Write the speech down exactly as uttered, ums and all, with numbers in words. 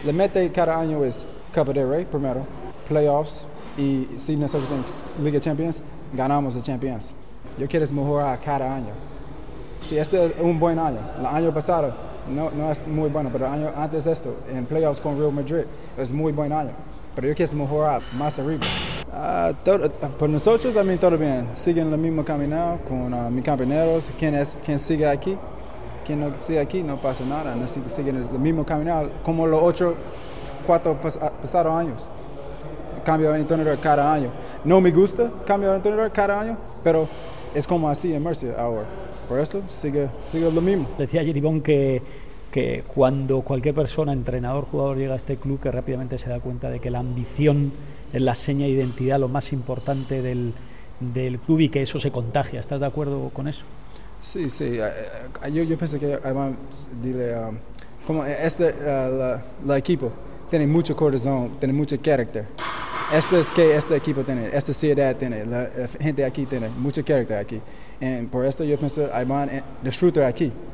la meta cada año es Copa del Rey primero, playoffs, y si nosotros en Liga de Champions ganamos la Champions. Yo quiero mejorar cada año. Si este es un buen año, el año pasado no, no es muy bueno, pero el año antes de esto, en playoffs con Real Madrid, es muy buen año. Pero yo quiero mejorar más arriba. Uh, todo, por nosotros, a mí todo bien. Siguen el mismo camino con uh, mis compañeros. Quien, es, quien sigue aquí, quien no sigue aquí, no pasa nada. Necesita seguir el mismo camino como los ocho, cuatro pas, pasados años. Cambio de entrenador cada año. No me gusta cambio de entrenador cada año, pero es como así en Murcia ahora. Por eso sigue, sigue lo mismo. Decía Jeribón que, que cuando cualquier persona, entrenador, jugador, llega a este club, que rápidamente se da cuenta de que la ambición es la seña de identidad, lo más importante del, del club, y que eso se contagia. ¿Estás de acuerdo con eso? Sí, sí. Yo, yo pensé que además, dile, um, como este uh, la, la equipo tiene mucho corazón, tiene mucho carácter. Esto es que este equipo tiene, esta ciudad tiene, la, la gente aquí tiene mucho carácter aquí. Y por esto yo pienso, además, disfruto aquí.